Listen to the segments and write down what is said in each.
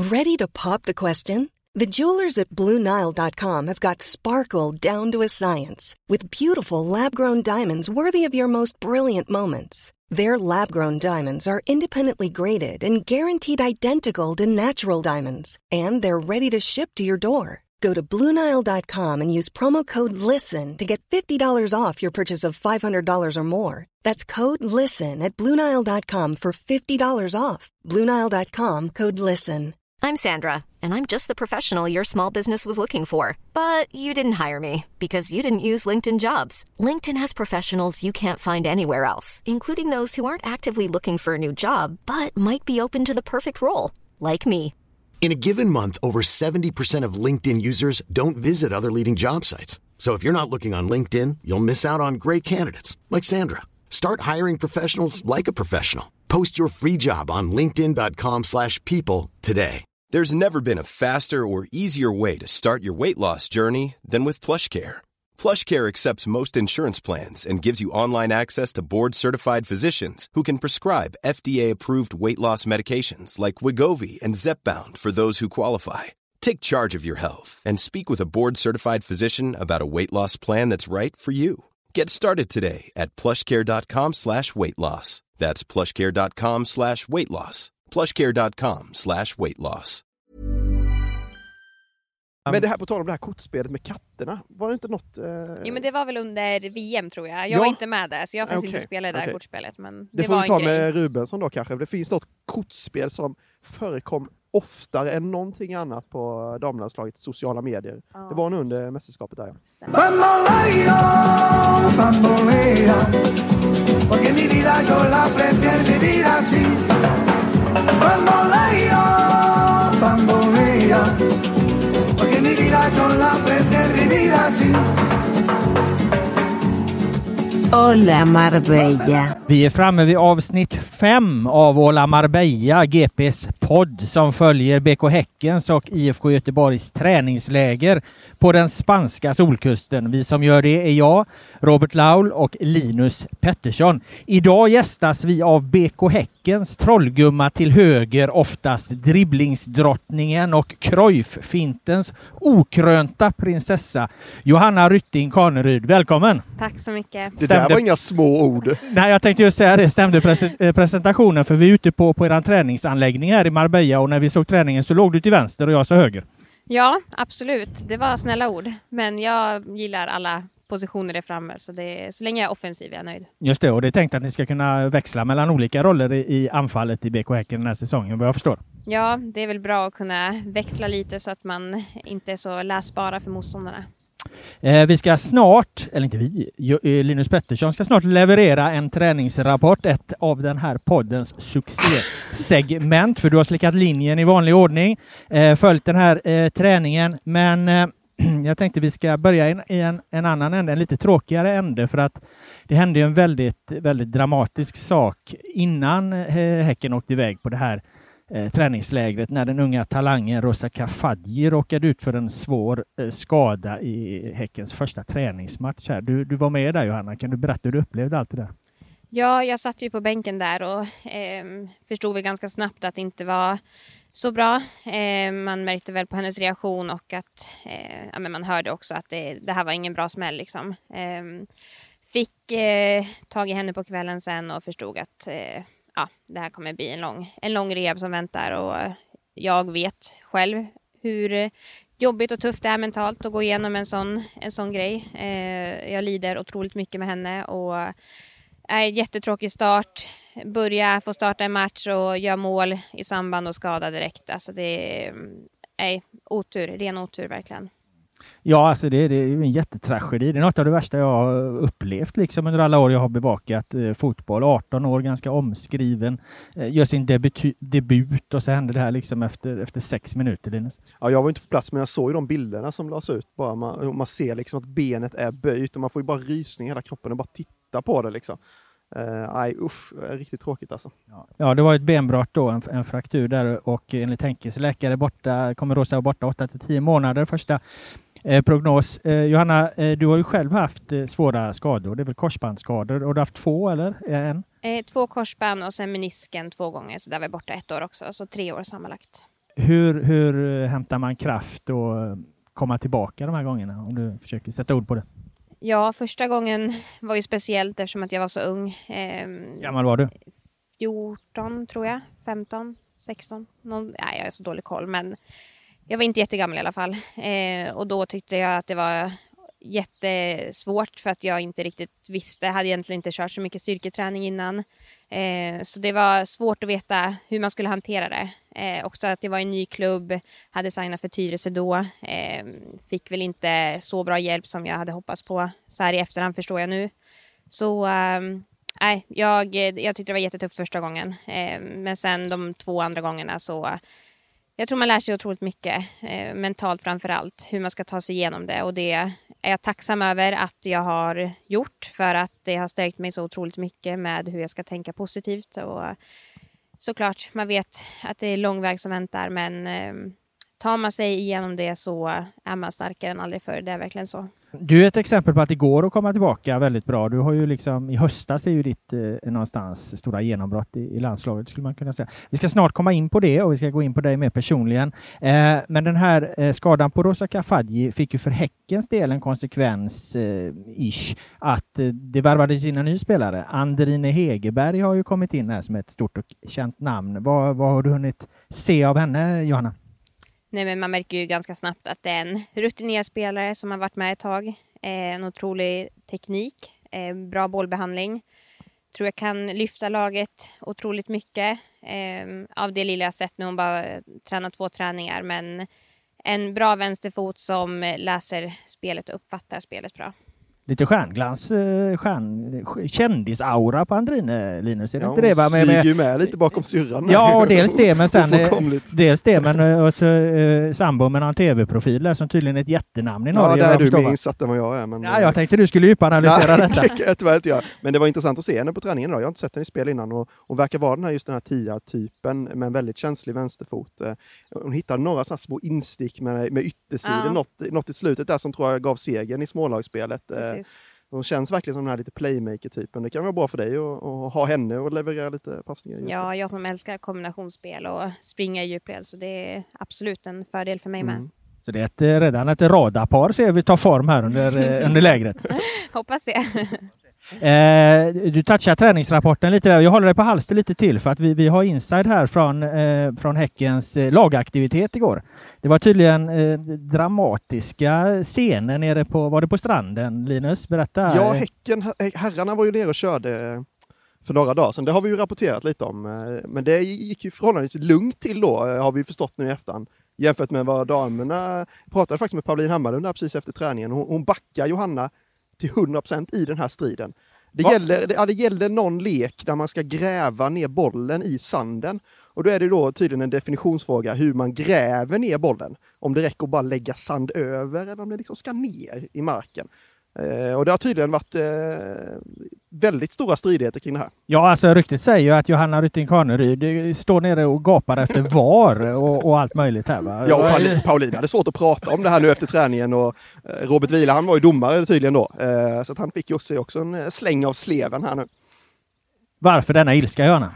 Ready to pop the question? The jewelers at BlueNile.com have got sparkle down to a science with beautiful lab-grown diamonds worthy of your most brilliant moments. Their lab-grown diamonds are independently graded and guaranteed identical to natural diamonds, and they're ready to ship to your door. Go to BlueNile.com and use promo code LISTEN to get $50 off your purchase of $500 or more. That's code LISTEN at BlueNile.com for $50 off. BlueNile.com, code LISTEN. I'm Sandra, and I'm just the professional your small business was looking for. But you didn't hire me because you didn't use LinkedIn Jobs. LinkedIn has professionals you can't find anywhere else, including those who aren't actively looking for a new job, but might be open to the perfect role, like me. In a given month, over 70% of LinkedIn users don't visit other leading job sites. So if you're not looking on LinkedIn, you'll miss out on great candidates like Sandra. Start hiring professionals like a professional. Post your free job on linkedin.com/people today. There's never been a faster or easier way to start your weight loss journey than with PlushCare. PlushCare accepts most insurance plans and gives you online access to board-certified physicians who can prescribe FDA-approved weight loss medications like Wegovy and Zepbound for those who qualify. Take charge of your health and speak with a board-certified physician about a weight loss plan that's right for you. Get started today at plushcare.com/weightloss. That's plushcare.com/weightloss. plushcare.com/weightloss. Men det här på tal om det här kortspelet med katterna, var det inte något... Jo, men det var väl under VM tror jag. Jag var inte med där, så jag faktiskt inte spelade det där kortspelet. Men det får var vi ta en med grej. Rubensson då kanske. Det finns något kortspel som förekom oftare än någonting annat på damlandslagets sociala medier. Ja. Det var nog under mästerskapet där. Bamboleo, bambolea, porque mi vida yo la prefiero vivir así. Bamboleo, bambolea, porque mi vida yo la prefiero vivir así. Hola Marbella. Vi är framme vid avsnitt 5 av Hola Marbella, GPs podd som följer BK Häckens och IFK Göteborgs träningsläger på den spanska solkusten. Vi som gör det är jag, Robert Laul och Linus Pettersson. Idag gästas vi av BK Häckens trollgumma till höger, oftast dribblingsdrottningen och Cruyff-fintens okrönta prinsessa Johanna Rytting Kaneryd. Välkommen! Tack så mycket. Det där var inga små ord. Nej, jag tänkte just säga det. Stämde presentationen, för vi är ute på er träningsanläggning här i Marbella, och när vi såg träningen så låg du till vänster och jag så höger. Ja, absolut. Det var snälla ord. Men jag gillar alla positioner där framme, så länge jag är offensiv är jag nöjd. Just det, och det är tänkt att ni ska kunna växla mellan olika roller i anfallet i BK Häcken den här säsongen, vad jag förstår. Ja, det är väl bra att kunna växla lite så att man inte är så läsbara för motståndarna. Vi ska snart, eller inte vi, Linus Pettersson ska snart leverera en träningsrapport, ett av den här poddens succésegment, för du har slickat linjen i vanlig ordning, följt den här träningen, men jag tänkte vi ska börja i en annan ände, en lite tråkigare ände, för att det hände en väldigt, väldigt dramatisk sak innan Häcken åkte iväg på det här träningslägret, när den unga talangen Rosa Kafadji råkade ut för en svår skada i Häckens första träningsmatch här. Du var med där, Johanna. Kan du berätta hur du upplevde allt det där? Ja, jag satt ju på bänken där och förstod väl ganska snabbt att det inte var så bra. Man märkte väl på hennes reaktion och att men man hörde också att det här var ingen bra smäll liksom. Fick tag i henne på kvällen sen och förstod att det här kommer bli en lång rehab som väntar, och jag vet själv hur jobbigt och tufft det är mentalt att gå igenom en sån grej. Jag lider otroligt mycket med henne och är jättetråkig start. Få starta en match och göra mål i samband och skada direkt. Alltså det är otur, ren otur verkligen. Ja, alltså det är ju en jättetragedi. Det är något av det värsta jag har upplevt liksom under alla år jag har bevakat fotboll. 18 år, ganska omskriven. Gör sin debut och så hände det här liksom efter 6 minuter, Linus. Ja, jag var inte på plats, men jag såg ju de bilderna som lades ut. Bara man ser liksom att benet är böjt och man får ju bara rysning i hela kroppen och bara titta på det liksom. Riktigt tråkigt alltså. Ja, det var ett benbrott då, en fraktur där, och enligt Henkes läkare kommer Rosa vara borta 8-10 månader. Första prognos. Johanna, du har ju själv haft svåra skador. Det är väl korsbandsskador, och du har haft 2 eller en? 2 korsband och sen menisken 2 gånger, så där var jag borta 1 år också, så 3 år sammanlagt. Hur hämtar man kraft och komma tillbaka de här gångerna, om du försöker sätta ord på det? Ja, första gången var ju speciellt eftersom att jag var så ung. Gammal var du? 14 tror jag, 15, 16. Nej, jag har så dålig koll, men jag var inte jättegammal i alla fall. Och då tyckte jag att det var jättesvårt för att jag inte riktigt visste. Jag hade egentligen inte kört så mycket styrketräning innan. Så det var svårt att veta hur man skulle hantera det. Också att det var en ny klubb, hade signat för Tyresö då. Fick väl inte så bra hjälp som jag hade hoppats på. Så här i efterhand förstår jag nu. Så jag tyckte det var jättetufft första gången. Men sen de 2 andra gångerna så... Jag tror man lär sig otroligt mycket, mentalt framför allt, hur man ska ta sig igenom det. Och det är jag tacksam över att jag har gjort, för att det har stärkt mig så otroligt mycket med hur jag ska tänka positivt. Och såklart, man vet att det är lång väg som väntar, men tar man sig igenom det så är man starkare än aldrig förr. Det är verkligen så. Du är ett exempel på att det går att komma tillbaka väldigt bra. Du har ju liksom, i höstas är ju ditt någonstans stora genombrott i landslaget, skulle man kunna säga. Vi ska snart komma in på det och vi ska gå in på dig mer personligen. Men den här skadan på Rosa Kafaji fick ju för Häckens del en konsekvens att det värvades in en ny spelare. Andrine Hegerberg har ju kommit in här som ett stort och känt namn. Vad har du hunnit se av henne, Johanna? Nej, men man märker ju ganska snabbt att det är en rutinerad spelare som har varit med ett tag. En otrolig teknik, bra bollbehandling. Tror jag kan lyfta laget otroligt mycket. Av det lilla jag sett nu, hon bara tränar 2 träningar. Men en bra vänsterfot som läser spelet och uppfattar spelet bra. Lite stjärnglans, kändisaura på Andrine, Linus. Är det inte det? Hon smyger ju med lite bakom syrran. Ja, dels det, men sen sambo med någon tv-profil där, som tydligen är ett jättenamn i Norge. Ja, där är du mer insatt än vad jag är. Men, ja, jag tänkte du skulle djupanalysera detta. Tyvärr inte jag. Men det var intressant att se henne på träningen idag. Jag har inte sett henne i spel innan och verkar vara den här Tia-typen med en väldigt känslig vänsterfot. Hon hittade några sådana små instick med yttersidan, något i slutet där som tror jag gav segern i smålagsspelet. Hon känns verkligen som den här lite playmaker-typen. Det kan vara bra för dig att ha henne och leverera lite passningar. Ja, jag som älskar kombinationsspel och springa i djupled, så det är absolut en fördel för mig med. Så det är redan ett radarpar ser vi ta form här under lägret. Hoppas det. Du touchar träningsrapporten lite där. Jag håller dig på halster lite till för att vi har inside här från Häckens lagaktivitet igår. Det var tydligen dramatiska scener nere var det på stranden, Linus? Berätta. Ja, herrarna var ju nere och körde för några dagar sedan. Det har vi ju rapporterat lite om. Men det gick ju förhållandevis lugnt till då, har vi förstått nu i efterhand. Jämfört med vad damerna pratade faktiskt med Pauline Hammarlund där precis efter träningen. Hon backar Johanna till 100% i den här striden. Det gäller någon lek där man ska gräva ner bollen i sanden. Och då är det då tydligen en definitionsfråga hur man gräver ner bollen. Om det räcker att bara lägga sand över eller om det liksom ska ner i marken. Och det har tydligen varit väldigt stora stridigheter kring det här. Ja, alltså ryktet säger ju att Johanna Rytting Kaneryd står nere och gapar efter VAR och allt möjligt här, va? Ja, och Paulina hade svårt att prata om det här nu efter träningen och Robert Wieland, han var ju domare tydligen då. Så att han fick ju också en släng av sleven här nu. Varför denna ilska, Johanna?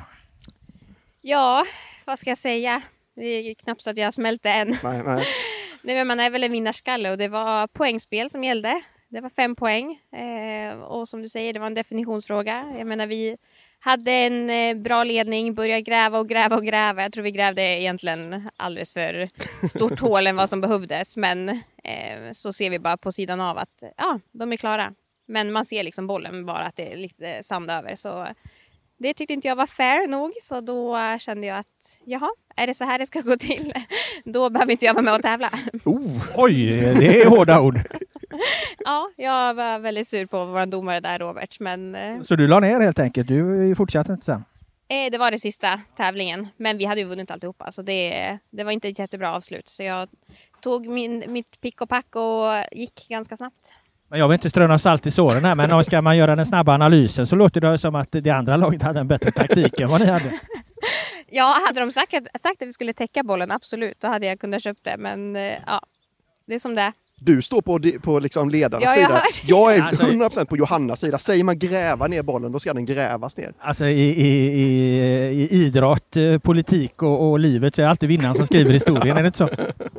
Ja, vad ska jag säga? Det är knappt så att jag smälte än. Nej. Nej, men man är väl en vinnarskalle och det var poängspel som gällde. Det var 5 poäng och som du säger, det var en definitionsfråga. Jag menar, vi hade en bra ledning, började gräva. Jag tror vi grävde egentligen alldeles för stort hål än vad som behövdes. Men så ser vi bara på sidan av att de är klara. Men man ser liksom bollen bara att det är lite sand över. Så det tyckte inte jag var fair nog. Så då kände jag att är det så här det ska gå till? Då behöver inte jag vara med och tävla. Oj, det är hårda ord. Ja, jag var väldigt sur på vår domare där, Robert. Men, så du la ner helt enkelt? Du fortsatte inte sen? Det var det sista tävlingen. Men vi hade ju vunnit alltihopa. Så det var inte ett jättebra avslut. Så jag tog mitt pick och pack och gick ganska snabbt. Jag vill inte ströna salt i såren här, men ska man göra den snabba analysen så låter det som att det andra laget hade en bättre taktik än vad ni hade. Ja, hade de sagt att vi skulle täcka bollen, absolut. Då hade jag kunnat köpa det. Men det är som det är. Du står på liksom ledarnas sida. Jag är 100% på Johannas sida. Säger man gräva ner bollen, då ska den grävas ner. Alltså i idrott, politik och livet så är det alltid vinnaren som skriver historien, är det inte så?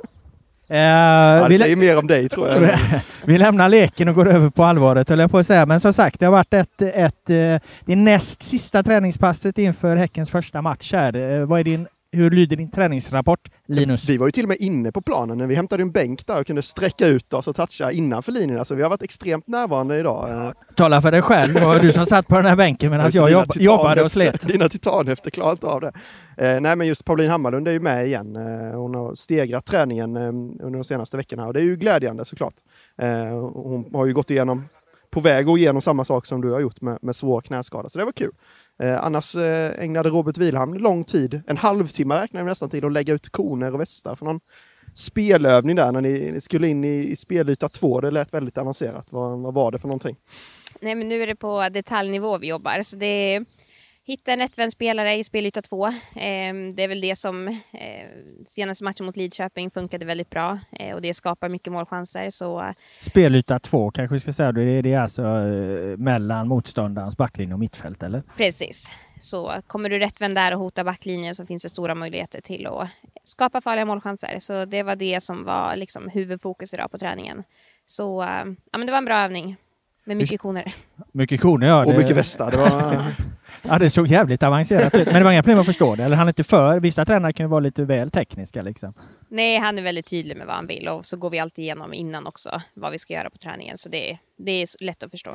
Vi säger mer om dig, tror jag. Vi lämnar leken och går över på allvaret, höll jag på att säga. Men som sagt, det har varit det näst sista träningspasset inför Häckens första match här. Hur lyder din träningsrapport, Linus? Vi var ju till och med inne på planen när vi hämtade en bänk där och kunde sträcka ut oss och toucha innanför linjerna. Så vi har varit extremt närvarande idag. Tala för dig själv. Det var du som satt på den här bänken medan jag jobbade och slet. Dina titanhäfter klarar inte av det. Nej, men just Pauline Hammarlund är ju med igen. Hon har stegrat träningen under de senaste veckorna och det är ju glädjande såklart. Hon har ju gått igenom, på väg att gå igenom samma sak som du har gjort med svår knäskada. Så det var kul. Annars ägnade Robert Wilhelm lång tid, en halvtimme räknar vi nästan till, att lägga ut koner och västar för någon spelövning där när ni skulle in i spelyta 2. Det lät väldigt avancerat. Vad var det för någonting? Nej, men nu är det på detaljnivå vi jobbar. Så det är hitta en rättvänd spelare i spelyta 2. Det är väl det som senaste matchen mot Lidköping funkade väldigt bra. Och det skapar mycket målchanser. Så spelyta 2 kanske vi ska säga. Det är alltså mellan motståndarens backlinje och mittfält, eller? Precis. Så kommer du rättvänd där och hota backlinjen så finns det stora möjligheter till att skapa farliga målchanser. Så det var det som var liksom huvudfokus idag på träningen. Så ja, men det var en bra övning. Med mycket koner. Mycket koner, ja. Och mycket västar. Det var... Ja, det såg jävligt avancerat ut. Men det var inga problem att förstå det. Eller han är inte för. Vissa tränare kan ju vara lite väl tekniska liksom. Nej, han är väldigt tydlig med vad han vill. Och så går vi alltid igenom innan också vad vi ska göra på träningen. Så det är lätt att förstå.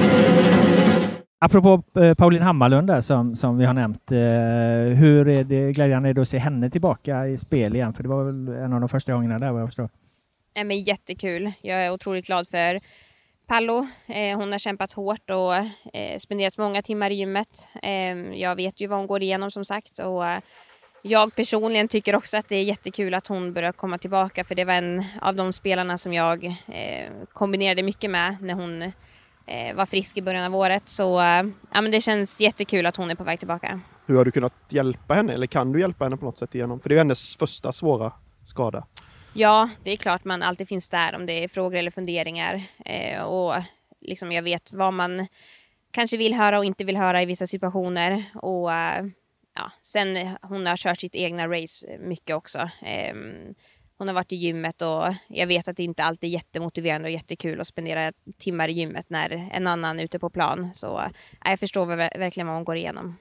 Apropå Pauline Hammarlund där som vi har nämnt. Hur är det glädjande då att se henne tillbaka i spel igen? För det var väl en av de första gångerna där vad jag förstår. Nej, men jättekul. Jag är otroligt glad för Pallo. Hon har kämpat hårt och spenderat många timmar i gymmet. Jag vet ju vad hon går igenom som sagt. Och jag personligen tycker också att det är jättekul att hon börjar komma tillbaka. För det var en av de spelarna som jag kombinerade mycket med när hon var frisk i början av året. Så ja, men det känns jättekul att hon är på väg tillbaka. Hur har du kunnat hjälpa henne? Eller kan du hjälpa henne på något sätt igenom? För det är hennes första svåra skada. Ja, det är klart man alltid finns där om det är frågor eller funderingar. Och liksom jag vet vad man kanske vill höra och inte vill höra i vissa situationer. Och ja, sen hon har kört sitt egna race mycket också. Hon har varit i gymmet och jag vet att det inte alltid är jättemotiverande och jättekul att spendera timmar i gymmet när en annan är ute på plan. Så jag förstår verkligen vad hon går igenom.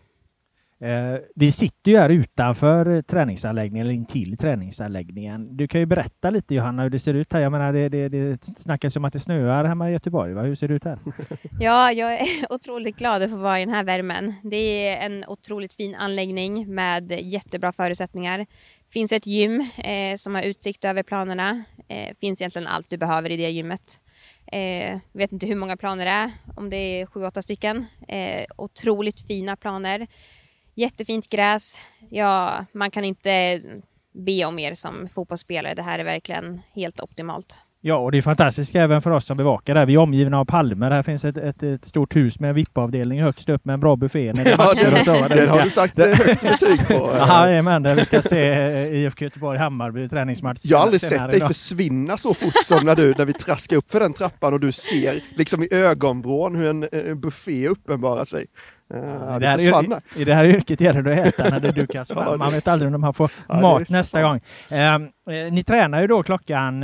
Vi sitter ju här utanför träningsanläggningen eller intill träningsanläggningen. Du kan ju berätta lite, Johanna, hur det ser ut här. Jag menar, det snackas om att det snöar hemma i Göteborg. Va? Hur ser det ut här? Ja, jag är otroligt glad att få vara i den här värmen. Det är en otroligt fin anläggning med jättebra förutsättningar. Finns ett gym som har utsikt över planerna. Finns egentligen allt du behöver i det gymmet. Vet inte hur många planer det är, om det är 7-8 stycken. Otroligt fina planer. Jättefint gräs. Ja, man kan inte be om mer som fotbollsspelare. Det här är verkligen helt optimalt. Ja, och det är fantastiskt även för oss som bevakar det här. Vi är omgivna av palmer. Här finns ett stort hus med en VIP-avdelning högst upp med en bra buffé. Ja, det har du sagt högt betyg på. Ja, men där vi ska se IFK Göteborg Hammarby träningsmatch. Jag har aldrig sett dig försvinna så fort som när vi traskar upp för den trappan och du ser liksom i ögonvrån hur en buffé uppenbarar sig. I det här yrket gäller det att äta när det dukas fram. Man vet aldrig om de får mat nästa gång. Ni tränar ju då klockan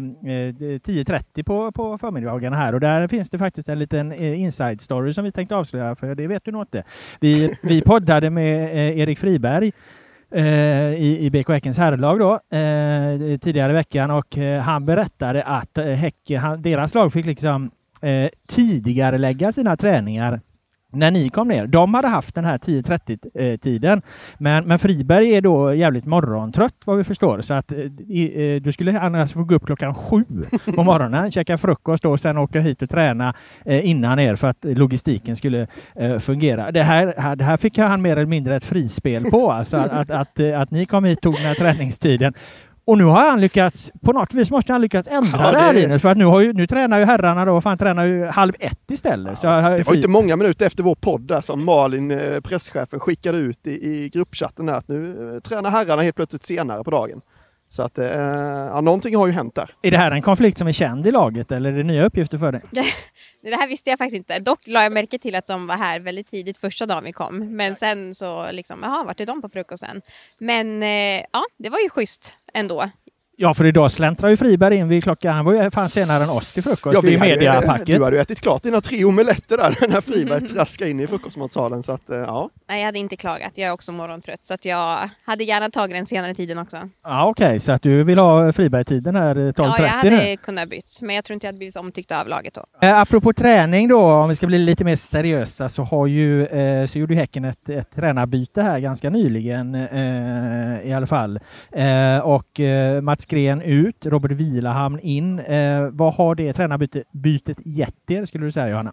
10:30 på förmiddagarna här och där finns det faktiskt en liten inside story som vi tänkte avslöja, för det vet du nog inte. Vi poddade med Erik Friberg i BK Häckens herrlag då tidigare i veckan och han berättade att deras lag fick liksom tidigare lägga sina träningar när ni kom ner. De hade haft den här 10:30-tiden. Men Friberg är då jävligt morgontrött vad vi förstår. Så att du skulle annars få gå upp klockan 7 på morgonen, käka frukost och sen åka hit och träna innan er för att logistiken skulle fungera. Det här fick han mer eller mindre ett frispel på. Alltså att ni kom hit och tog den här träningstiden. Och nu har han lyckats, på något vis måste han lyckats ändra det här, Linus, för att nu tränar ju herrarna då, tränar ju 12:30 istället. Så det var inte många minuter efter vår podd där som Malin, presschefen, skickade ut i gruppchatten där att nu tränar herrarna helt plötsligt senare på dagen. Så att någonting har ju hänt där. Är det här en konflikt som är känd i laget eller är det nya uppgifter för dig? Det här visste jag faktiskt inte. Dock la jag märke till att de var här väldigt tidigt första dagen vi kom. Men sen så liksom, vart är de på frukosten? Men det var ju schysst ändå. Ja, för idag släntrar ju Friberg in vid klockan. Han var ju fan senare än oss till frukost i mediapacket. Du hade ju ätit klart dina 3 omeletter där när Friberg traskade in i frukostmatsalen. Så att, ja. Nej, jag hade inte klagat. Jag är också morgontrött. Så att jag hade gärna tagit den senare tiden också. Ja, okej. Så att du vill ha Friberg-tiden här 12.30 nu? Ja, jag hade kunnat bytt. Men jag tror inte jag hade blivit omtyckt av laget då. Apropå träning då, om vi ska bli lite mer seriösa, så har ju så gjorde Häcken ett tränarbyte här ganska nyligen i alla fall. Och Mats Gren ut, Robert Vilahamn in. Vad har det tränarbytet gett er, skulle du säga, Johanna?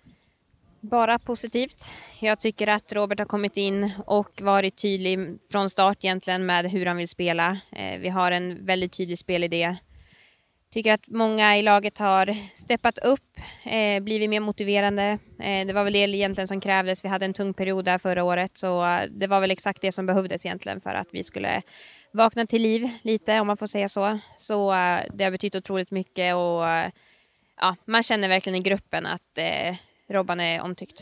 Bara positivt. Jag tycker att Robert har kommit in och varit tydlig från start egentligen med hur han vill spela. Vi har en väldigt tydlig spelidé. Tycker att många i laget har steppat upp, blivit mer motiverande. Det var väl det egentligen som krävdes. Vi hade en tung period där förra året, så det var väl exakt det som behövdes egentligen för att vi skulle vakna till liv lite, om man får säga så. Så det har betytt otroligt mycket och man känner verkligen i gruppen att Robban är omtyckt.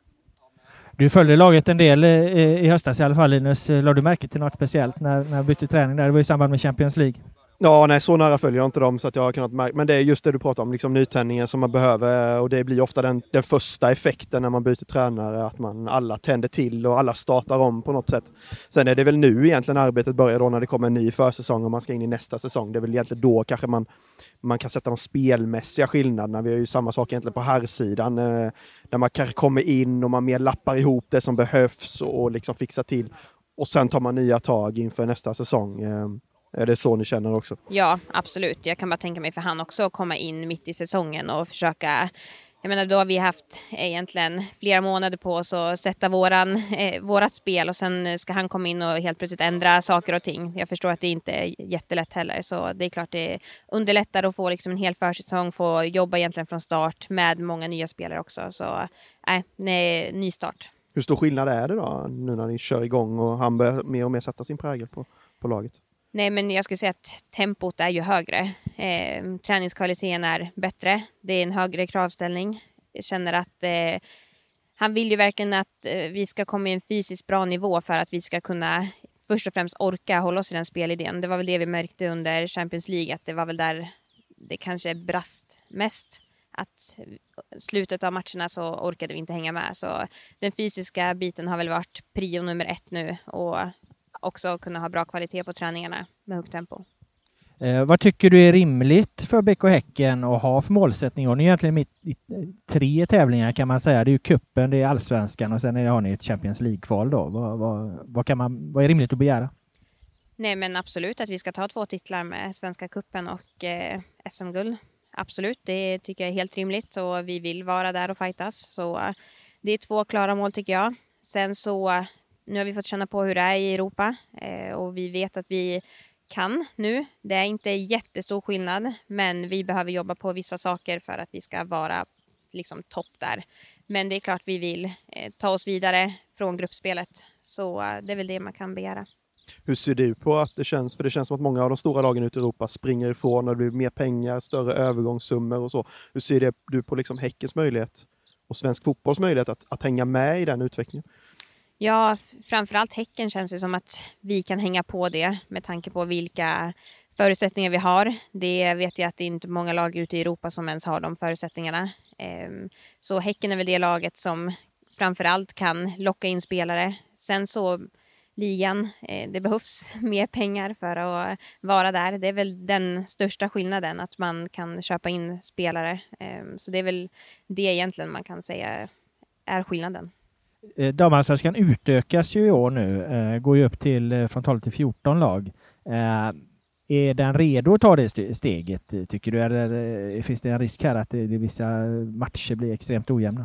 Du följde laget en del i höstas i alla fall, Linus. Lade du märke till något speciellt när bytte träning där? Det var i samband med Champions League. Ja, nej, så nära följer jag inte dem så att jag har kunnat märka. Men det är just det du pratar om, liksom nytändningen som man behöver, och det blir ofta den första effekten när man byter tränare, att alla tänder till och alla startar om på något sätt. Sen är det väl nu egentligen arbetet börjar då när det kommer en ny försäsong och man ska in i nästa säsong. Det är väl egentligen då kanske man kan sätta de spelmässiga skillnaderna. Vi har ju samma sak egentligen på herrsidan där man kanske kommer in och man mer lappar ihop det som behövs och liksom fixar till. Och sen tar man nya tag inför nästa säsong. Är det så ni känner också? Ja, absolut. Jag kan bara tänka mig för han också att komma in mitt i säsongen och försöka. Jag menar, då har vi haft egentligen flera månader på oss att sätta vårat spel och sen ska han komma in och helt plötsligt ändra saker och ting. Jag förstår att det inte är jättelätt heller, så det är klart det underlättar att få liksom en hel försäsong, få jobba egentligen från start med många nya spelare också. Så ny start. Hur stor skillnad är det då nu när ni kör igång och han börjar mer och mer sätta sin prägel på laget? Nej, men jag skulle säga att tempot är ju högre. Träningskvaliteten är bättre. Det är en högre kravställning. Jag känner att han vill ju verkligen att vi ska komma i en fysiskt bra nivå för att vi ska kunna först och främst orka hålla oss i den spelidén. Det var väl det vi märkte under Champions League, att det var väl där det kanske brast mest. Att slutet av matcherna så orkade vi inte hänga med. Så den fysiska biten har väl varit prio nummer 1 nu, och också kunna ha bra kvalitet på träningarna med högt tempo. Vad tycker du är rimligt för BK Häcken att ha för målsättning? Och ni är egentligen mitt i 3 tävlingar kan man säga. Det är ju cupen, det är allsvenskan och sen har ni ett Champions League-kval då. Vad är rimligt att begära? Nej, men absolut att vi ska ta 2 titlar med Svenska cupen och SM-guld. Absolut, det tycker jag är helt rimligt, och vi vill vara där och fightas. Så det är 2 klara mål tycker jag. Sen så nu har vi fått känna på hur det är i Europa och vi vet att vi kan nu. Det är inte jättestor skillnad, men vi behöver jobba på vissa saker för att vi ska vara liksom topp där. Men det är klart vi vill ta oss vidare från gruppspelet, så det är väl det man kan begära. Hur ser du på att det känns? För det känns som att många av de stora lagen ute i Europa springer ifrån när det blir mer pengar, större övergångssummor och så. Hur ser du på liksom Häckens möjlighet och svensk fotbolls möjlighet att hänga med i den utvecklingen? Ja, framförallt Häcken känns det som att vi kan hänga på det med tanke på vilka förutsättningar vi har. Det vet jag att det är inte många lag ute i Europa som ens har de förutsättningarna. Så Häcken är väl det laget som framförallt kan locka in spelare. Sen så ligan, det behövs mer pengar för att vara där. Det är väl den största skillnaden, att man kan köpa in spelare. Så det är väl det egentligen man kan säga är skillnaden. Damallsvenskan utökas ju i år nu, går ju upp från 12 till 14 lag. Är den redo att ta det steget, tycker du? Eller finns det en risk här att vissa matcher blir extremt ojämna?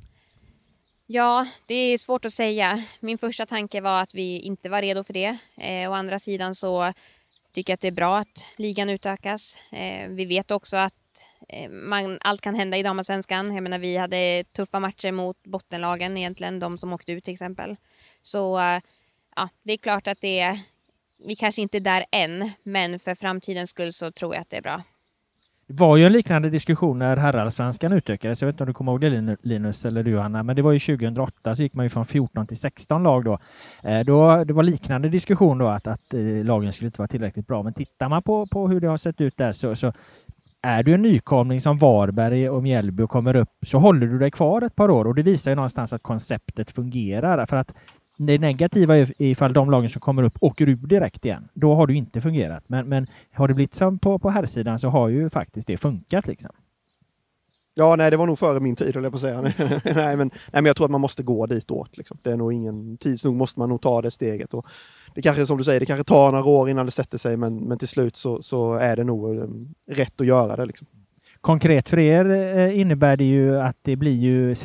Ja, det är svårt att säga. Min första tanke var att vi inte var redo för det. Å andra sidan så tycker jag att det är bra att ligan utökas. Vi vet också att allt kan hända i damallsvenskan. Jag menar, vi hade tuffa matcher mot bottenlagen egentligen, de som åkte ut till exempel. Så ja, det är klart att det vi kanske inte är där än, men för framtidens skull så tror jag att det är bra. Det var ju en liknande diskussion när herrallsvenskan utökades. Jag vet inte om du kommer ihåg det, Linus, eller du, Anna, men det var ju 2008 så gick man ju från 14 till 16 lag då. Det var liknande diskussion då att lagen skulle inte vara tillräckligt bra. Men tittar man på hur det har sett ut där så är du en nykomling som Varberg och Mjällby och kommer upp, så håller du dig kvar ett par år, och det visar ju någonstans att konceptet fungerar. För att det negativa är ifall de lagen som kommer upp åker ur direkt igen. Då har det inte fungerat. Men har det blivit som på herrsidan så har ju faktiskt det funkat liksom. Ja, nej, det var nog före min tid, eller på att säga. nej, men jag tror att man måste gå dit åt. Liksom. Det är nog ingen tids nog, måste man nog ta det steget. Och det kanske, som du säger, det kanske tar några år innan det sätter sig, men till slut så är det nog rätt att göra det. Liksom. Konkret för er innebär det ju att det blir ju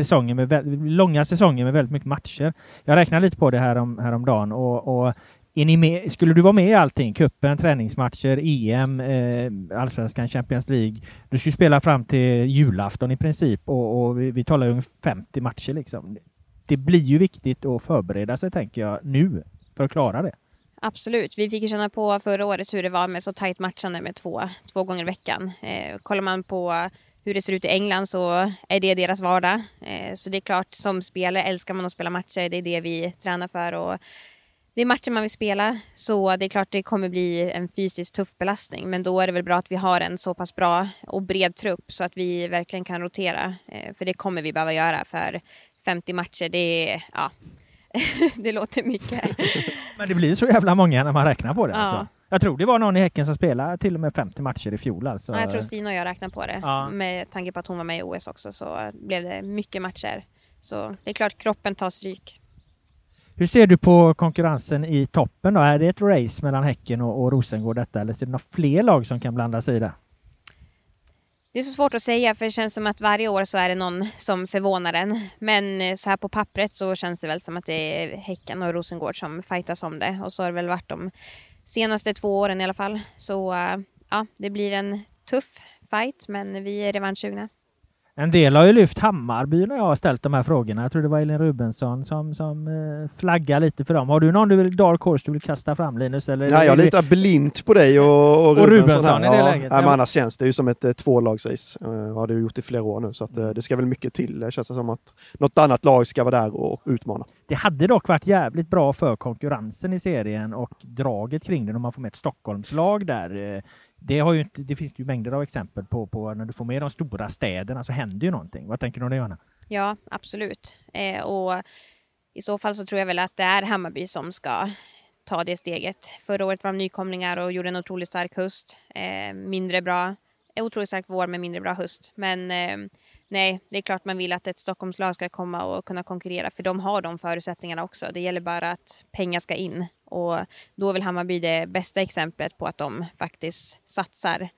långa säsonger med väldigt mycket matcher. Jag räknar lite på det häromdagen och är ni med, skulle du vara med i allting? Kuppen, träningsmatcher, EM, Allsvenskan, Champions League. Du skulle spela fram till julafton i princip och vi talar ju om 50 matcher liksom. Det blir ju viktigt att förbereda sig, tänker jag, nu för att klara det. Absolut. Vi fick ju känna på förra året hur det var med så tajt matchande med två gånger i veckan. Kollar man på hur det ser ut i England så är det deras vardag. Så det är klart, som spelare älskar man att spela matcher. Det är det vi tränar för och det är matcher man vill spela. Så det är klart det kommer bli en fysiskt tuff belastning. Men då är det väl bra att vi har en så pass bra och bred trupp så att vi verkligen kan rotera. För det kommer vi behöva göra, för 50 matcher, det är... Ja. Det låter mycket. Men det blir så jävla många när man räknar på det. Ja. Alltså. Jag tror det var någon i Häcken som spelade till och med 50 matcher i fjol. Alltså. Ja, jag tror Stina och jag räknar på det. Ja. Med tanke på att hon var med i OS också så blev det mycket matcher. Så det är klart kroppen tar stryk. Hur ser du på konkurrensen i toppen då? Är det ett race mellan Häcken och Rosengård detta? Eller ser det några fler lag som kan blanda sig i det? Det är så svårt att säga, för det känns som att varje år så är det någon som förvånar en. Men så här på pappret så känns det väl som att det är Häcken och Rosengård som fightas om det. Och så har det väl varit de senaste 2 åren i alla fall. Så ja, det blir en tuff fight, men vi är revanschsugna. En del har ju lyft Hammarby när jag har ställt de här frågorna. Jag tror det var Elin Rubensson som flaggar lite för dem. Har du någon dark horse du vill kasta fram, Linus? Eller nej, jag litar blint på dig och Rubensson i det läget. Ja, men annars känns det ju som ett 2-lagsrace. Har det gjort i flera år nu. Så att, det ska väl mycket till. Det känns som att något annat lag ska vara där och utmana. Det hade dock varit jävligt bra för konkurrensen i serien och draget kring den om man får med ett Stockholmslag där. Det finns ju mängder av exempel på när du får med de stora städerna så händer ju någonting. Vad tänker du om det, Johanna? Ja, absolut. Och i så fall så tror jag väl att det är Hammarby som ska ta det steget. Förra året var de nykomlingar och gjorde en otroligt stark höst. Mindre bra, otroligt stark vår med mindre bra höst. Men nej, det är klart man vill att ett Stockholmslag ska komma och kunna konkurrera. För de har de förutsättningarna också. Det gäller bara att pengar ska in. Och då är väl Hammarby det bästa exemplet på att de faktiskt satsar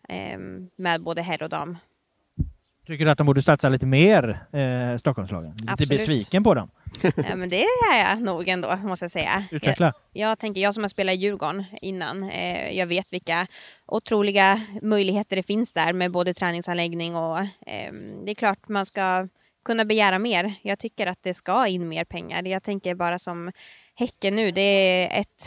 med både herr och dam. Tycker du att de borde satsa lite mer, Stockholmslagen? Lite besviken på dem? Ja, men det är jag nog ändå, måste jag säga. Utveckla. Jag som har spelat i Djurgården innan, jag vet vilka otroliga möjligheter det finns där med både träningsanläggning och det är klart man ska kunna begära mer. Jag tycker att det ska in mer pengar. Jag tänker bara som Häcken nu, det är ett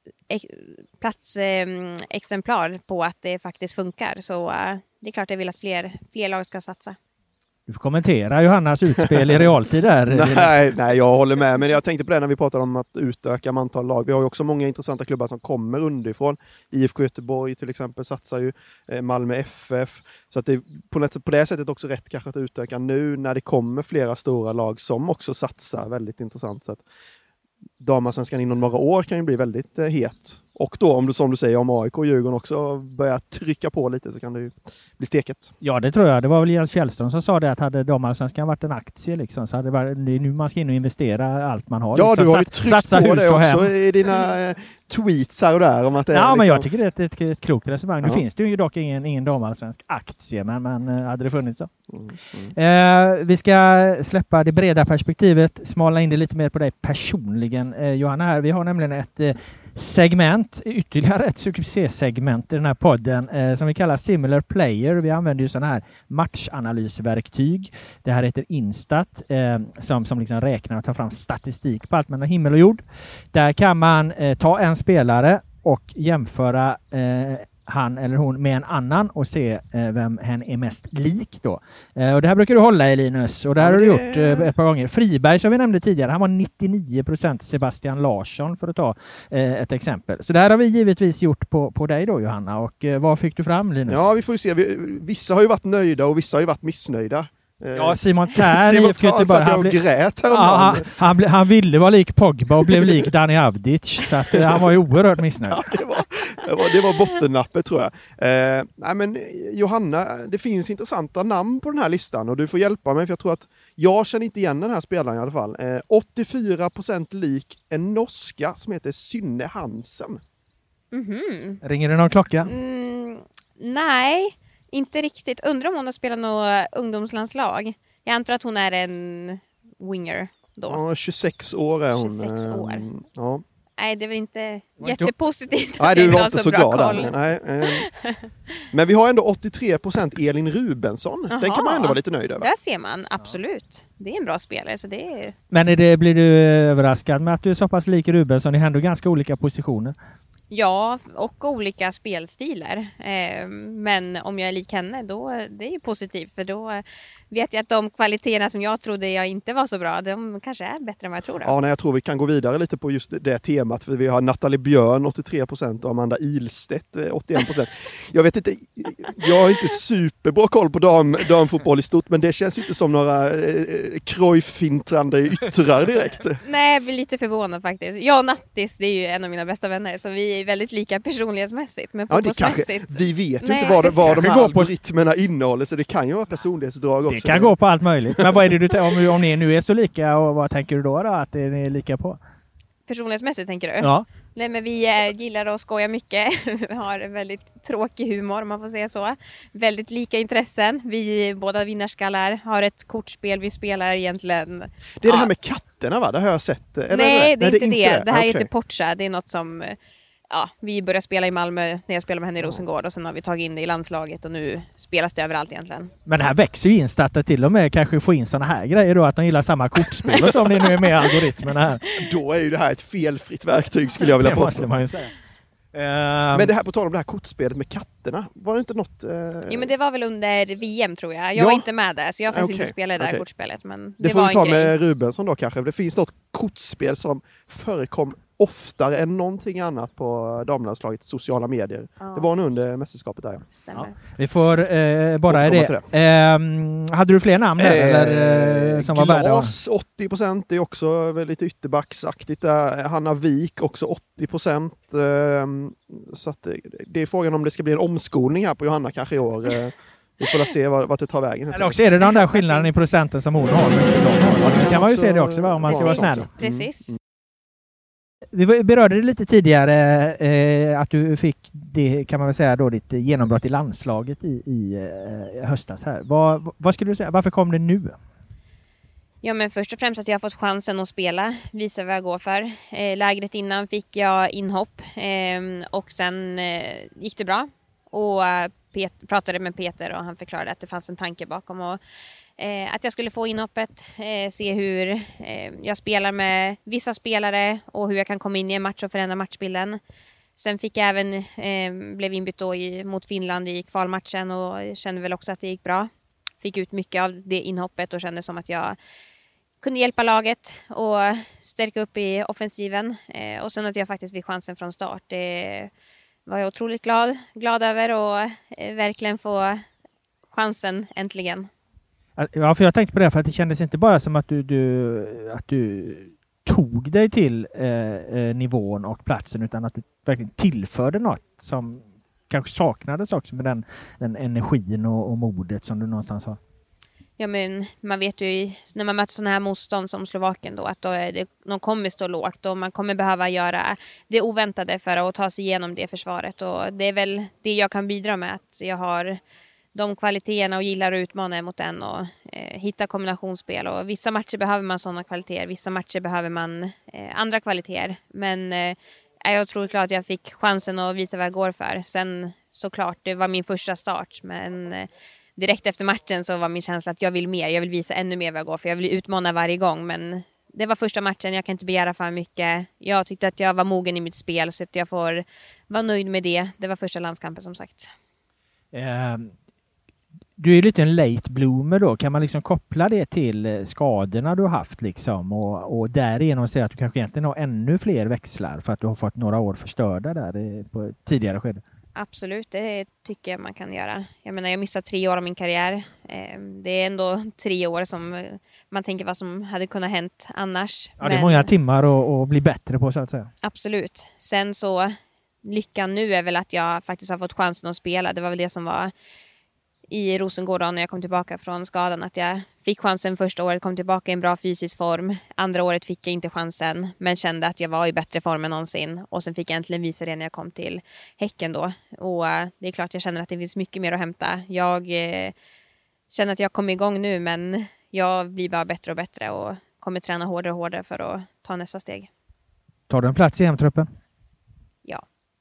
platsexemplar på att det faktiskt funkar. Så det är klart jag vill att fler lag ska satsa. Du får kommentera Johannas utspel i realtid där. nej, jag håller med. Men jag tänkte på det när vi pratade om att utöka antal lag. Vi har ju också många intressanta klubbar som kommer underifrån. IFK Göteborg till exempel satsar ju, Malmö FF. Så att det är på det sättet också rätt kanske att utöka nu när det kommer flera stora lag som också satsar. Väldigt intressant. Så att damallsvenskan inom några år kan ju bli väldigt het. Och då, som du säger, om AIK och Djurgården också börjar trycka på lite så kan det ju bli steket. Ja, det tror jag. Det var väl Jens Fjällström som sa det, att hade damallsvenskan varit en aktie liksom, så hade det varit nu man ska in och investera allt man har. Ja, liksom. Du har ju tryckt på det också i dina tweets här och där. Om att det ja, är men liksom... jag tycker det är ett klokt resonemang. Nu finns det ju dock ingen damallsvensk aktie, men hade det funnits så. Vi ska släppa det breda perspektivet, smala in det lite mer på dig personligen, Johanna. Här. Vi har nämligen ett ytterligare ett succésegment i den här podden som vi kallar Similar Player. Vi använder ju sådana här matchanalysverktyg. Det här heter Instat som liksom räknar och tar fram statistik på allt mellan himmel och jord. Där kan man ta en spelare och jämföra han eller hon med en annan och se vem hen är mest lik då. Och det här brukar du hålla i, Linus, och det här har du gjort ett par gånger. Friberg som vi nämnde tidigare, han var 99% Sebastian Larsson för att ta ett exempel. Så det här har vi givetvis gjort på dig då, Johanna, och vad fick du fram, Linus? Ja, vi får ju se. Vissa har ju varit nöjda och vissa har ju varit missnöjda. Ja, Simon Tjärn grät han ville vara lik Pogba och blev lik Dani Avdic, så att han var ju oerhört missnöjd. Ja, det var bottennappet, tror jag. Nej, men Johanna, det finns intressanta namn på den här listan och du får hjälpa mig, för jag tror att jag känner inte igen den här spelaren i alla fall. 84% lik en norska som heter Synne Hansen. Ringer det någon klocka? Nej, inte riktigt. Undrar om hon har spelat något ungdomslandslag. Jag antar att hon är en winger då. Ja, 26 år är hon. 26 år. Ja. Nej, det är väl inte jättepositivt. Nej, du var inte så glad. Nej. Men vi har ändå 83% Elin Rubensson. Den kan man ändå vara lite nöjd över. Där ser man, absolut. Det är en bra spelare. Så det är... Men blir du överraskad med att du är så pass lik Rubensson? Det händer ganska olika positioner. Ja, och olika spelstilar. Men om jag är lik henne, då det är ju positivt. För då vet jag att de kvaliteterna som jag trodde jag inte var så bra, de kanske är bättre än vad jag tror. Ja, nej, jag tror vi kan gå vidare lite på just det temat. För vi har Natalie Björn 83% och Amanda Ilstedt 81%. Jag vet inte, jag har inte superbra koll på damfotboll i stort, men det känns inte som några Cruyff-fintrande yttrar direkt. Nej, jag blir lite förvånad faktiskt. Jag och Nattis, det är ju en av mina bästa vänner, så vi är väldigt lika personlighetsmässigt. Men fotbollsmässigt... Vi vet ju inte vad de här algoritmerna innehåller, så det kan ju vara personlighetsdrag också. Det kan gå på allt möjligt. Men vad är det om ni nu är så lika, och vad tänker du då att ni är lika på? Personlighetsmässigt tänker du? Ja. Nej, men vi gillar att skoja mycket. Vi har väldigt tråkig humor, om man får säga så. Väldigt lika intressen. Vi båda vinnarskallar har ett kortspel vi spelar egentligen. Det är det här med katterna, va? Det har jag sett. Eller nej, det är inte det. Det här heter Porcha. Det är något som... Ja, vi började spela i Malmö när jag spelade med henne i Rosengård, och sen har vi tagit in det i landslaget och nu spelas det överallt egentligen. Men det här växer ju in till och med kanske få in såna här grejer då, att de gillar samma kortspel och så, om det nu är med algoritmerna här. Då är ju det här ett felfritt verktyg, skulle jag vilja påstå. Det måste man ju säga. Men det här, på tal om det här kortspelet med katterna, var det inte något... Jo, men det var väl under VM, tror jag. Jag var inte med där, så jag faktiskt inte spelade det där kortspelet. Men det får var vi ta en med Rubensson då kanske. Det finns något kortspel som förekom oftare än någonting annat på damlandslagets sociala medier. Ja. Det var nog under mästerskapet där. Stämmer. Ja. Vi får bara det. Hade du fler namn eller, som var värda? Glas 80%, det är också lite ytterbacksaktigt där. Hanna Wik också 80%. Så att det är frågan om det ska bli en omskolning här på Johanna kanske i år. Vi får se vart det tar vägen. Eller också är det den där skillnaden i procenten som hon har. Det kan man ju se det också, om man ska vara snäll. Precis. Vi berörde det lite tidigare, att du fick det, kan man väl säga då, ditt genombrott i landslaget i höstas här. Vad skulle du säga? Varför kom det nu? Ja, men först och främst att jag har fått chansen att spela, visa vad jag går för. Lägret innan fick jag inhopp och sen gick det bra. Och pratade med Peter och han förklarade att det fanns en tanke bakom, och att jag skulle få inhoppet, se hur jag spelar med vissa spelare och hur jag kan komma in i en match och förändra matchbilden. Sen fick jag även blev inbytt då mot Finland i kvalmatchen och kände väl också att det gick bra. Fick ut mycket av det inhoppet och kände som att jag kunde hjälpa laget och stärka upp i offensiven. Och sen att jag faktiskt fick chansen från start. Det var jag otroligt glad över, och verkligen få chansen äntligen. Ja, för jag tänkte på det, för att det kändes inte bara som att du tog dig till nivån och platsen, utan att du verkligen tillförde något som kanske saknades också med den energin och modet som du någonstans har. Ja, men man vet ju när man möter sådana här motstånd som Slovakien då, att de kommer stå lågt och man kommer behöva göra det oväntade för att ta sig igenom det försvaret, och det är väl det jag kan bidra med, att jag har de kvaliteterna och gillar att utmana mot den och hitta kombinationsspel, och vissa matcher behöver man sådana kvaliteter, vissa matcher behöver man andra kvaliteter, men jag tror klart att jag fick chansen att visa vad jag går för. Sen såklart, det var min första start, men direkt efter matchen så var min känsla att jag vill mer, jag vill visa ännu mer vad jag går för, jag vill utmana varje gång, men det var första matchen, jag kan inte begära för mycket. Jag tyckte att jag var mogen i mitt spel, så att jag får var nöjd med det. Det var första landskampen som sagt. Du är lite en late bloomer då. Kan man liksom koppla det till skadorna du har haft liksom och därigenom säga att du kanske egentligen har ännu fler växlar för att du har fått några år förstörda där på tidigare skede? Absolut, det tycker jag man kan göra. Jag menar, jag missade 3 år av min karriär. Det är ändå 3 år som man tänker vad som hade kunnat hänt annars. Ja, det är många timmar att bli bättre på så att säga. Absolut. Sen så, lyckan nu är väl att jag faktiskt har fått chansen att spela. Det var väl det som var i Rosengård när jag kom tillbaka från skadan, att jag fick chansen första året, kom tillbaka i en bra fysisk form. Andra året fick jag inte chansen, men kände att jag var i bättre form än någonsin. Och sen fick jag äntligen visa det när jag kom till Häcken då. Och det är klart jag känner att det finns mycket mer att hämta. Jag känner att jag kommer igång nu, men jag blir bara bättre och bättre och kommer träna hårdare och hårdare för att ta nästa steg. Tar du en plats i hemtruppen? Ja.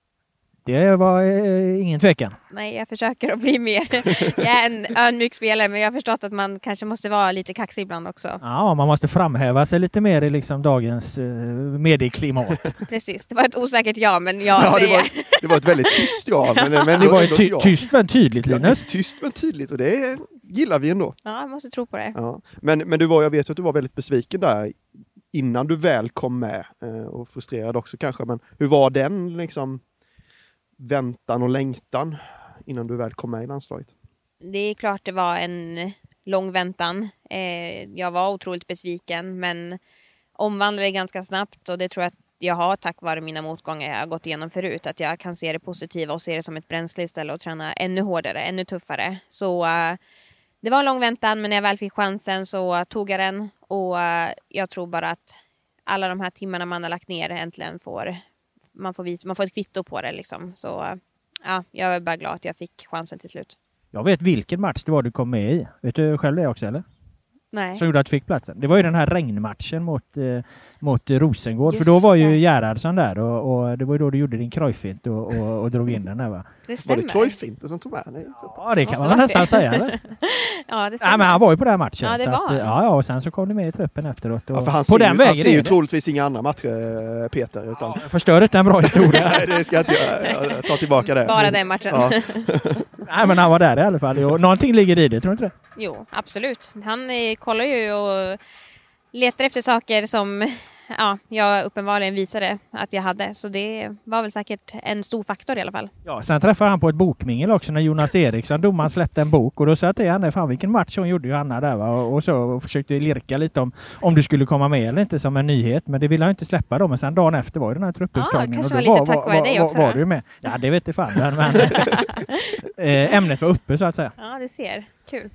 Det var ingen tvekan. Nej, jag försöker att bli mer. Jag är en ödmjuk spelare, men jag har förstått att man kanske måste vara lite kaxig ibland också. Ja, man måste framhäva sig lite mer i liksom dagens medieklimat. Precis, det var ett osäkert ja, men jag säger... Det var ett väldigt tyst ja. Men det var ett tyst men tydligt, Linus. Ja, tyst men tydligt, och det gillar vi ändå. Ja, jag måste tro på det. Ja. Men jag vet att du var väldigt besviken där innan du väl kom med, och frustrerad också kanske. Men hur var den liksom väntan och längtan innan du väl kom med i landslaget? Det är klart det var en lång väntan. Jag var otroligt besviken, men omvandlade ganska snabbt, och det tror jag att jag har tack vare mina motgångar jag har gått igenom förut, att jag kan se det positiva och se det som ett bränsle istället och träna ännu hårdare, ännu tuffare. Så det var en lång väntan, men när jag väl fick chansen så tog jag den, och jag tror bara att alla de här timmarna man har lagt ner äntligen man får ett kvitto på det liksom. Så ja, jag är bara glad att jag fick chansen till slut. Jag vet vilken match det var du kom med i. Vet du själv det också, eller? Nej. Som gjorde att du fick platsen. Det var ju den här regnmatchen mot Rosengård. Just för då var ju det. Gerhardsson där och det var ju då du gjorde din Cruyff-fint och drog in den där, va? Det stämmer. Var det Cruyff-finten som tog med dig? Ja, det kan man nästan säga, eller? Ja, det stämmer. Ja, men han var ju på den här matchen. Ja, det så var att, ja, och sen så kom du med i truppen efteråt. Och Ja, för han på den vägen ser ju troligtvis inga andra matcher, Peter. Utan... Ja, förstör inte en bra historia. Nej, det ska jag inte jag ta tillbaka det. Bara den matchen. Ja. Nej, men han var där i alla fall. Och någonting ligger i det, tror du inte det? Jo, absolut. Han kollar ju och letar efter saker som jag uppenbarligen visade att jag hade. Så det var väl säkert en stor faktor i alla fall. Ja, sen träffade han på ett bokmingel också när Jonas Eriksson, domaren, släppte en bok. Och då sa jag till henne, fan vilken match hon gjorde, Johanna där, va? Och så försökte lirka lite om du skulle komma med eller inte som en nyhet. Men det ville jag inte släppa då. Men sen dagen efter var det den här truppupptagningen. Kanske och var lite tack vare dig också. Var du med? Ja, det vet jag fan. Men ämnet var uppe så att säga. Ja, det ser. Kul.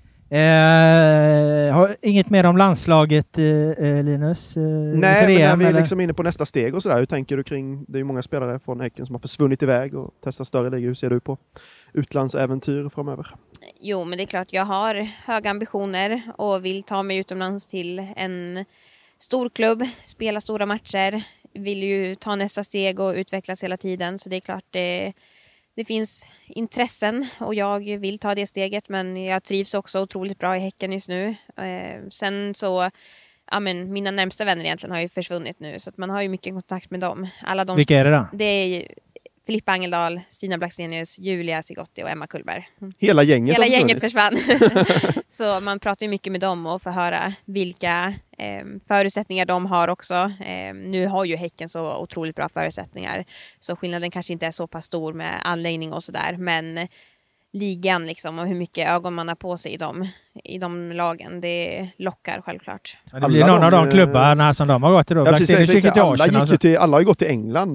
Har inget mer om landslaget, Linus? Nej, men när vi är liksom inne på nästa steg och sådär. Hur tänker du kring, det är ju många spelare från Häcken som har försvunnit iväg och testat större ligor. Hur ser du på utlandsäventyr framöver? Jo, men det är klart jag har höga ambitioner och vill ta mig utomlands till en stor klubb, spela stora matcher. Vill ju ta nästa steg och utvecklas hela tiden, så det är klart det finns intressen och jag vill ta det steget, men jag trivs också otroligt bra i Häcken just nu. Sen så, mina närmsta vänner egentligen har ju försvunnit nu, så att man har ju mycket kontakt med dem. Vilka är det då? Det är Filippa Angeldal, Stina Blackstenius, Julia Sigotti och Emma Kullberg. Hela gänget försvann. Så man pratar ju mycket med dem och får höra vilka förutsättningar de har också. Nu har ju Häcken så otroligt bra förutsättningar, så skillnaden kanske inte är så pass stor med anläggning och sådär, men ligan liksom, och hur mycket ögon man har på sig i de lagen, det lockar självklart. Ja, det blir någon av de klubbarna som de har gått till då. Alla har ju gått till England.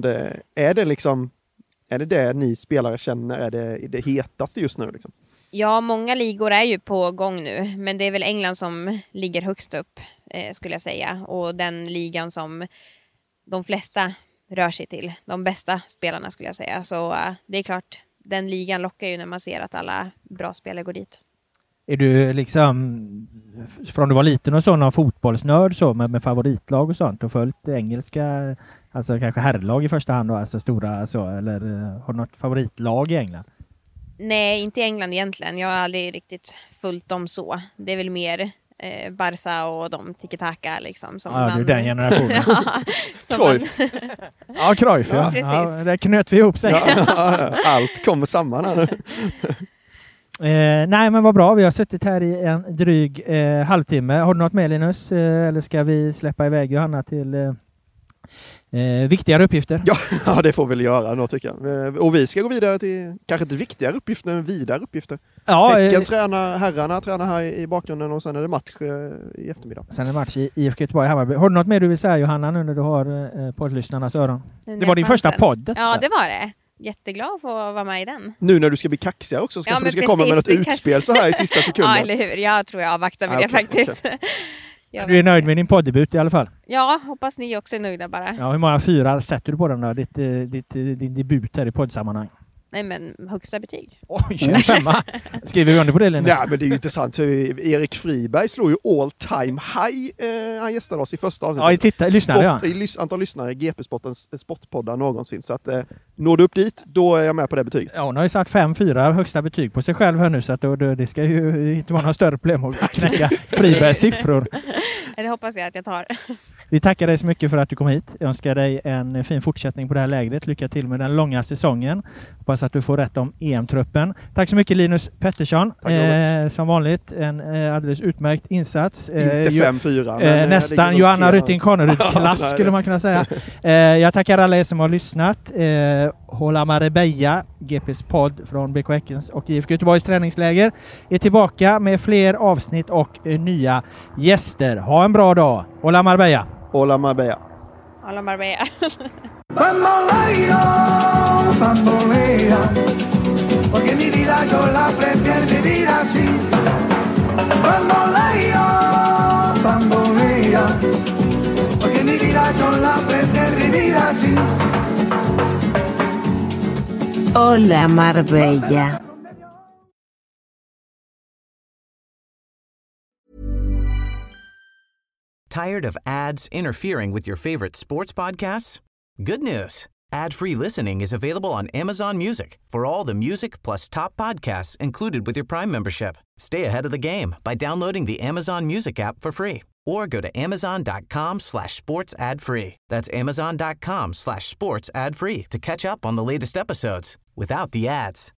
Är det ni spelare känner är det hetaste just nu? Liksom? Ja, många ligor är ju på gång nu, men det är väl England som ligger högst upp, skulle jag säga. Och den ligan som de flesta rör sig till. De bästa spelarna, skulle jag säga. Så det är klart, den ligan lockar ju när man ser att alla bra spelare går dit. Är du liksom, från du var liten och så, någon fotbollsnörd så med favoritlag och sånt och följt engelska, alltså kanske herrlag i första hand då, alltså stora så, eller har du något favoritlag i England? Nej, inte i England egentligen. Jag har aldrig riktigt följt dem så. Det är väl mer Barca och de tiki-taka liksom. Som ja, det är den generationen. Cruyff. Ja, Cruyff, ja. Precis. Där knöt vi ihop sig. Allt kommer samman här nu. Nej, men vad bra. Vi har suttit här i en dryg halvtimme. Har du något med, Linus? Eller ska vi släppa iväg Johanna till viktigare uppgifter? Ja, det får vi väl göra då, tycker jag. Och vi ska gå vidare till kanske inte viktigare uppgifter, men vidare uppgifter. Ja, herrarna tränar här i bakgrunden och sen är det match i eftermiddag. Sen är det match i IFK Göteborg Hammarby. Har du något mer du vill säga, Johanna, nu när du har poddlyssnarnas öron? Det var din första podd. Ja, det var det. Jätteglad för att vara med i den. Nu när du ska bli kaxigare också, så kanske du ska komma med något utspel så här i sista sekunden. Ja, eller hur? Jag tror jag avvaktar med det faktiskt. Okay. Du är nöjd med din poddebut i alla fall? Ja, hoppas ni också är nöjda bara. Ja, hur många 4 sätter du på den då? Din debut här i poddsammanhang? Nej, men högsta betyg. Oj, 25. Skriver vi under på det, Linus? Nej, men det är ju intressant. Erik Friberg slår ju all time high. Han gästade oss i första avsnittet. Ja, lyssnare. Antal lyssnare i GP-sportens sportpoddar någonsin. Så att når du upp dit, då är jag med på det betyget. Ja, hon har ju satt 5-4 högsta betyg på sig själv här nu, så att det ska ju inte vara någon större problem att knäcka Fribergs siffror. Det hoppas jag att jag tar. Vi tackar dig så mycket för att du kom hit. Jag önskar dig en fin fortsättning på det här lägret. Lycka till med den långa säsongen. Hoppas att du får rätt om EM-truppen. Tack så mycket, Linus Pettersson. Som vanligt en alldeles utmärkt insats. Inte 5-4. Nästan Johanna Rytting Kanerud-klass skulle man kunna säga. Jag tackar alla er som har lyssnat. Hola Marbella, GPs podd från BK Häckens och IFK Göteborgs träningsläger, är tillbaka med fler avsnitt och nya gäster. Ha en bra dag. Hola Marbella. Hola Marbella. Hola Marbella. Bamboleo, bambolea, porque mi vida yo la prefiero vivir así. Bamboleo, bambolea, porque mi vida yo la prefiero vivir así. Hola Marbella. Tired of ads interfering with your favorite sports podcasts? Good news. Ad-free listening is available on Amazon Music for all the music plus top podcasts included with your Prime membership. Stay ahead of the game by downloading the Amazon Music app for free or go to amazon.com/sports ad free. That's amazon.com/sports ad free to catch up on the latest episodes without the ads.